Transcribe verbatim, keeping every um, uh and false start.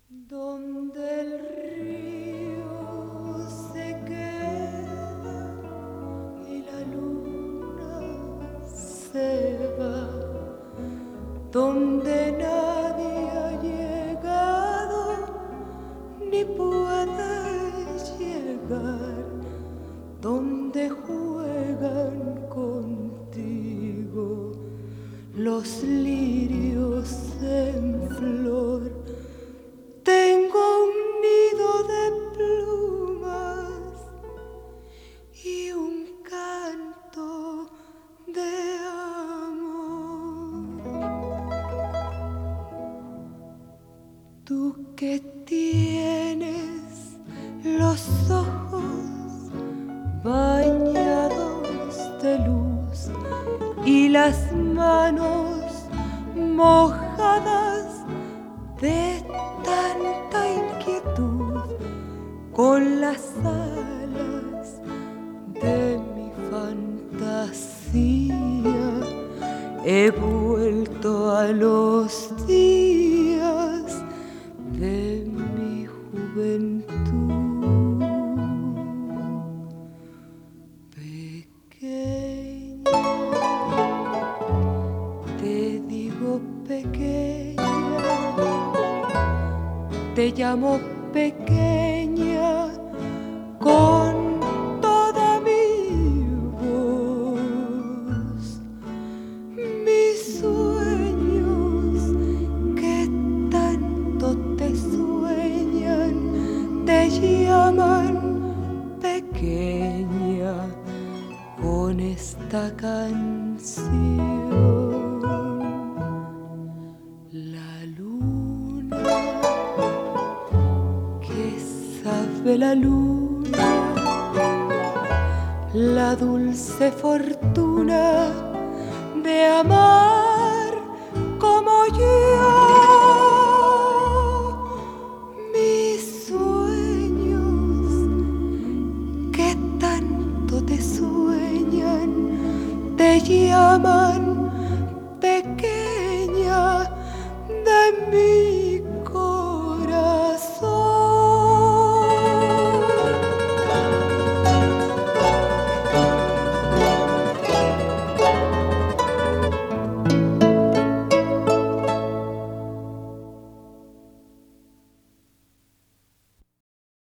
Donde el río se queda y la luna se va, donde nadie ha llegado ni puede llegar, donde juegan contigo los lirios en flor. Tengo un nido de plumas y un canto de amor. Tú que tienes los ojos bañados de luz y las manos mojadas de tanta inquietud, con las alas de mi fantasía he vuelto a los días de mi juventud. Pequeña, te digo pequeña, te llamo pequeña con toda mi voz. Mis sueños que tanto te sueñan te llaman pequeña con esta canción. La luna, sabe la luna, la dulce fortuna de amar como yo. Mis sueños que tanto te sueñan te llaman